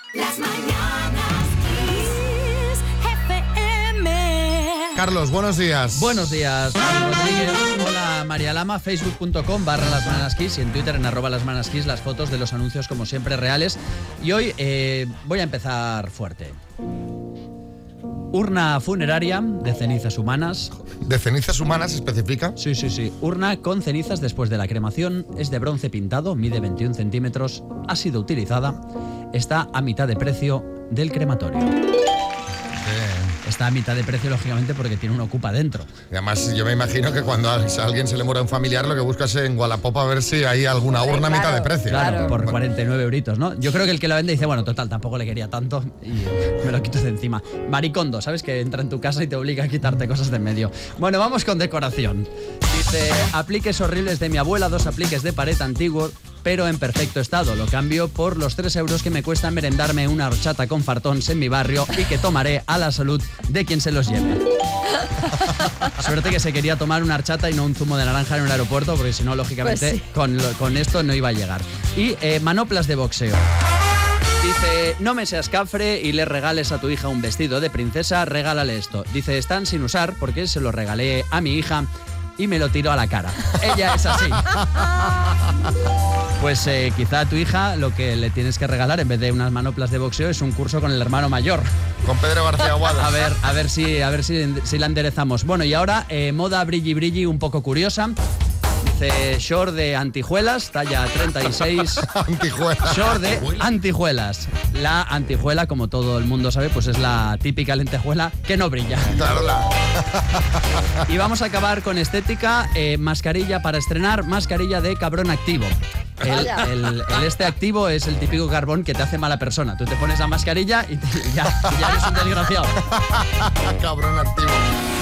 Las mañanas Kiss FM. Carlos, buenos días. Buenos días, Juan Rodríguez. Hola, María Lama, facebook.com/lasmanaskiss y en Twitter en @lasmanaskiss las fotos de los anuncios como siempre reales. Y hoy voy a empezar fuerte. Urna funeraria de cenizas humanas. ¿De cenizas humanas especifica? Sí. Urna con cenizas después de la cremación. Es de bronce pintado, mide 21 centímetros. Ha sido utilizada. Está a mitad de precio del crematorio. Está a mitad de precio, lógicamente, porque tiene un ocupa dentro. Y además, yo me imagino que cuando a alguien se le muere un familiar, lo que buscas en Wallapop a ver si hay alguna urna a mitad de precio. Claro, por 49 euritos, ¿no? Yo creo que el que la vende dice, bueno, total, tampoco le quería tanto y me lo quito de encima. Maricondo, ¿sabes? Que entra en tu casa y te obliga a quitarte cosas de en medio. Bueno, vamos con decoración. Dice, apliques horribles de mi abuela, 2 apliques de pared antiguo, pero en perfecto estado. Lo cambio por los 3 euros que me cuesta merendarme una horchata con fartons en mi barrio y que tomaré a la salud de quien se los lleve. Suerte que se quería tomar una horchata y no un zumo de naranja en un aeropuerto, porque si no, lógicamente, pues sí. con esto no iba a llegar. Y manoplas de boxeo. Dice, no me seas cafre y le regales a tu hija un vestido de princesa, regálale esto. Dice, están sin usar porque se lo regalé a mi hija y me lo tiró a la cara. Ella es así. Pues quizá a tu hija lo que le tienes que regalar en vez de unas manoplas de boxeo es un curso con el hermano mayor. Con Pedro García Aguado. A ver si la enderezamos. Bueno, y ahora moda brilli un poco curiosa. Dice short de antijuelas, talla 36. Antijuelas. Short de antijuelas. La antijuela, como todo el mundo sabe, pues es la típica lentejuela que no brilla. Claro. Y vamos a acabar con estética, mascarilla para estrenar, mascarilla de cabrón activo. El este activo es el típico carbón que te hace mala persona. Tú te pones la mascarilla y ya eres un desgraciado. Cabrón activo.